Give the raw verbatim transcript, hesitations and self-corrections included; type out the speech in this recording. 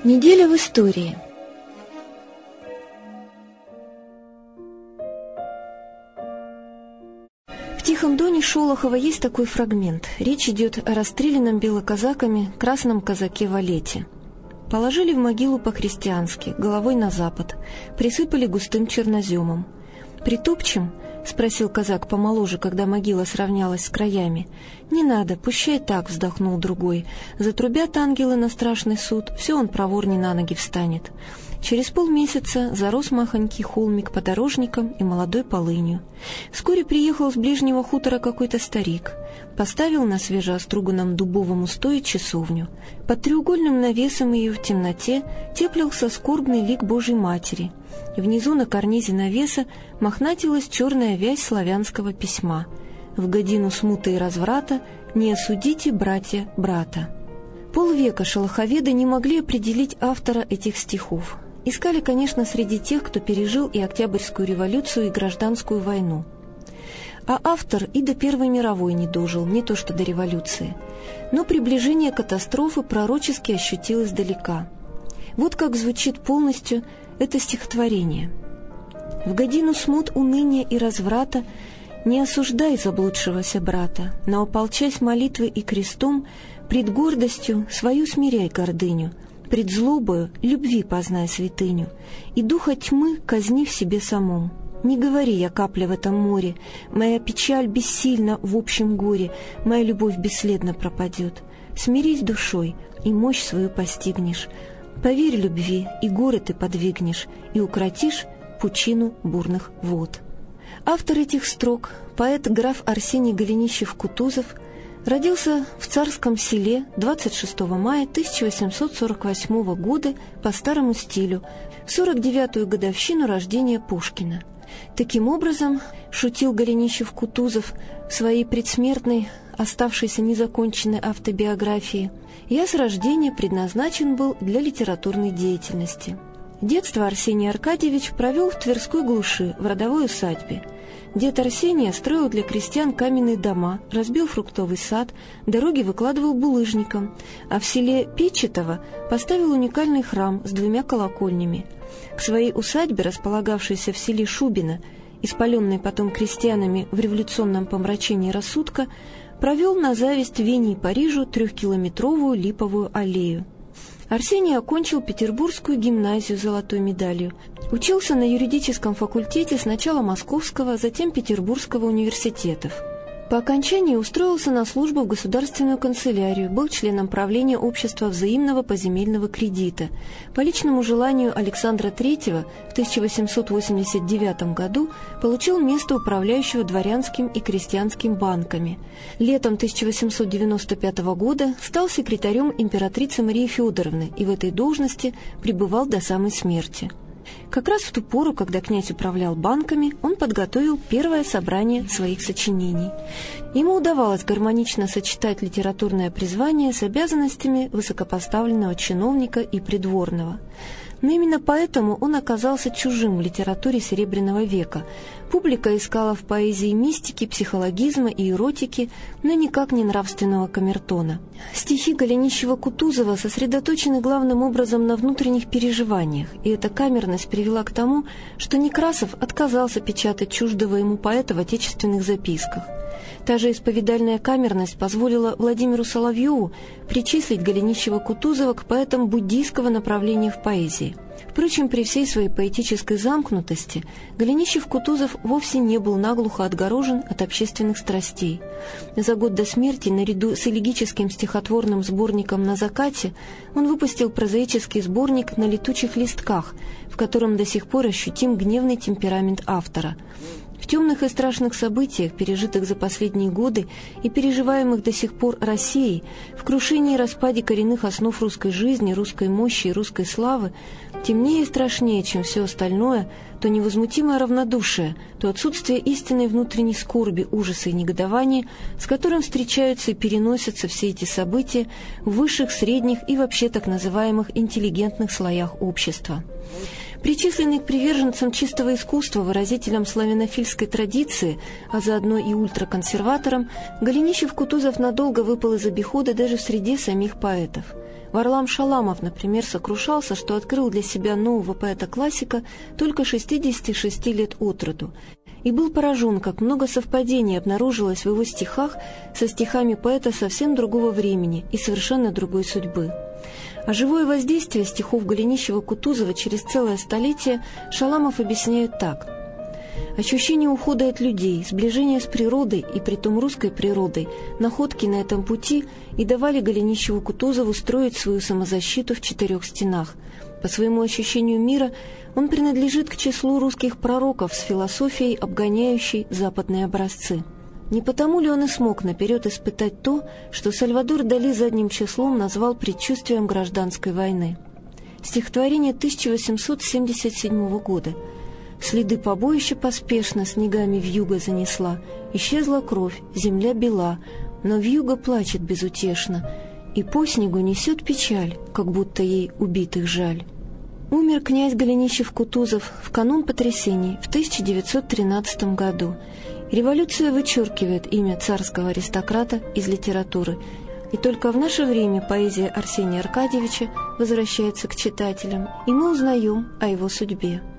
Неделя в истории. В «Тихом доне» Шолохова есть такой фрагмент. Речь идет о расстрелянном белоказаками красном казаке Валете. Положили в могилу по-христиански, головой на запад, присыпали густым черноземом. «Притопчем?» — спросил казак помоложе, когда могила сравнялась с краями. «Не надо, пущай так», — вздохнул другой. «Затрубят ангелы на страшный суд, все он проворней на ноги встанет». Через полмесяца зарос махонький холмик подорожником и молодой полынью. Вскоре приехал с ближнего хутора какой-то старик. Поставил на свежеоструганном дубовом устое часовню. Под треугольным навесом ее в темноте теплился скорбный лик Божьей Матери. Внизу на карнизе навеса мохнатилась черная вязь славянского письма: «В годину смуты и разврата не осудите, братья, брата». Полвека шолоховеды не могли определить автора этих стихов. Искали, конечно, среди тех, кто пережил и Октябрьскую революцию, и Гражданскую войну. А автор и до Первой мировой не дожил, не то что до революции. Но приближение катастрофы пророчески ощутил издалека. Вот как звучит полностью это стихотворение. «В годину смут, уныния и разврата не осуждай заблудшегося брата, но ополчась молитвой и крестом, пред гордостью свою смиряй гордыню, пред злобою любви познай святыню, и духа тьмы казни в себе самом. Не говори я капля в этом море, моя печаль бессильна в общем горе, моя любовь бесследно пропадет. Смирись душой, и мощь свою постигнешь. Поверь любви, и горы ты подвигнешь, и укротишь пучину бурных вод». Автор этих строк, поэт граф Арсений Голенищев-Кутузов, родился в Царском Селе двадцать шестого мая тысяча восемьсот сорок восьмого года по старому стилю, в сорок девятую годовщину рождения Пушкина. Таким образом, шутил Голенищев-Кутузов в своей предсмертной, оставшейся незаконченной автобиографии, «Я с рождения предназначен был для литературной деятельности». Детство Арсений Аркадьевич провел в Тверской глуши, в родовой усадьбе. Дед Арсения строил для крестьян каменные дома, разбил фруктовый сад, дороги выкладывал булыжником, а в селе Пичетово поставил уникальный храм с двумя колокольнями. К своей усадьбе, располагавшейся в селе Шубино, испаленной потом крестьянами в революционном помрачении рассудка, провел на зависть Вене и Парижу трехкилометровую липовую аллею. Арсений окончил Петербургскую гимназию с золотой медалью. Учился на юридическом факультете сначала Московского, затем Петербургского университетов. По окончании устроился на службу в государственную канцелярию, был членом правления Общества взаимного поземельного кредита. По личному желанию Александра Третьего в тысяча восемьсот восемьдесят девятом году получил место управляющего дворянским и крестьянским банками. Летом тысяча восемьсот девяносто пятого года стал секретарем императрицы Марии Федоровны и в этой должности пребывал до самой смерти. Как раз в ту пору, когда князь управлял банками, он подготовил первое собрание своих сочинений. Ему удавалось гармонично сочетать литературное призвание с обязанностями высокопоставленного чиновника и придворного. Но именно поэтому он оказался чужим в литературе Серебряного века. Публика искала в поэзии мистики, психологизма и эротики, но никак не нравственного камертона. Стихи Голенищева-Кутузова сосредоточены главным образом на внутренних переживаниях, и эта камерность привела к тому, что Некрасов отказался печатать чуждого ему поэта в отечественных записках. Та же исповедальная камерность позволила Владимиру Соловьеву причислить Голенищева-Кутузова к поэтам буддийского направления в поэзии. Впрочем, при всей своей поэтической замкнутости Голенищев-Кутузов вовсе не был наглухо отгорожен от общественных страстей. За год до смерти, наряду с элегическим стихотворным сборником «На закате», он выпустил прозаический сборник «На летучих листках», в котором до сих пор ощутим гневный темперамент автора. В темных и страшных событиях, пережитых за последние годы и переживаемых до сих пор Россией, в крушении и распаде коренных основ русской жизни, русской мощи и русской славы, темнее и страшнее, чем все остальное, то невозмутимое равнодушие, то отсутствие истинной внутренней скорби, ужаса и негодования, с которым встречаются и переносятся все эти события в высших, средних и вообще так называемых интеллигентных слоях общества. Причисленный к приверженцам чистого искусства, выразителям славянофильской традиции, а заодно и ультраконсерваторам, Голенищев-Кутузов надолго выпал из обихода даже в среде самих поэтов. Варлам Шаламов, например, сокрушался, что открыл для себя нового поэта-классика только шестидесяти шести лет от роду, и был поражен, как много совпадений обнаружилось в его стихах со стихами поэта совсем другого времени и совершенно другой судьбы. А живое воздействие стихов Голенищева-Кутузова через целое столетие Шаламов объясняет так. Ощущение ухода от людей, сближение с природой, и притом русской природой, находки на этом пути и давали Голенищеву-Кутузову строить свою самозащиту в четырех стенах. По своему ощущению мира он принадлежит к числу русских пророков с философией, обгоняющей западные образцы. Не потому ли он и смог наперед испытать то, что Сальвадор Дали задним числом назвал предчувствием гражданской войны? Стихотворение тысяча восемьсот семьдесят седьмого года. «Следы побоища поспешно снегами вьюга занесла, исчезла кровь, земля бела, но вьюга плачет безутешно, и по снегу несет печаль, как будто ей убитых жаль». Умер князь Голенищев-Кутузов в канун потрясений в тысяча девятьсот тринадцатом году. Революция вычеркивает имя царского аристократа из литературы, и только в наше время поэзия Арсения Аркадьевича возвращается к читателям, и мы узнаем о его судьбе.